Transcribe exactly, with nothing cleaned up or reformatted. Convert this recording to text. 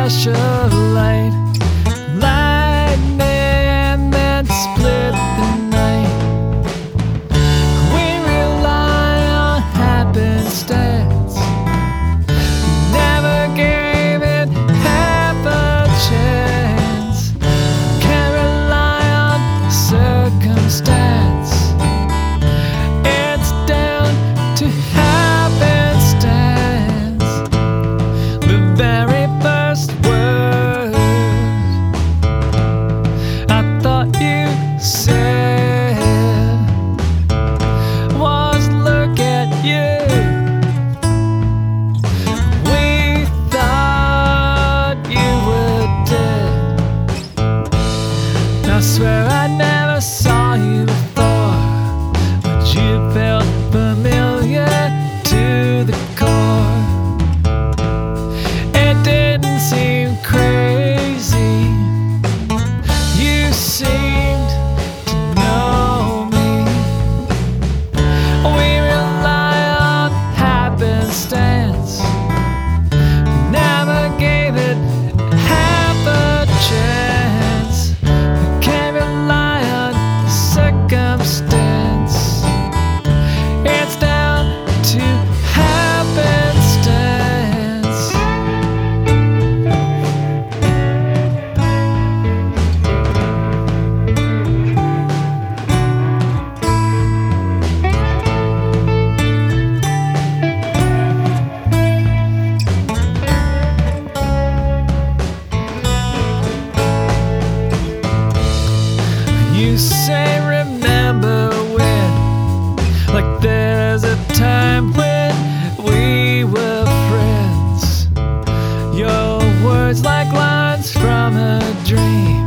flash of light, lightning, and then split the night. We rely on happenstance, never gave it half a chance. Can't rely on circumstance, it's down to happenstance. The very first word I thought you said was look at you. We thought you were dead. I swear I never saw you before, but you felt familiar to the core. It didn't seem crazy, you seemed to know me. We rely on happenstance, never gave it half a chance. We can't rely on circumstance, it's down to happenstance. You say remember when, like there's a time when we were friends. Your words like lines from a dream.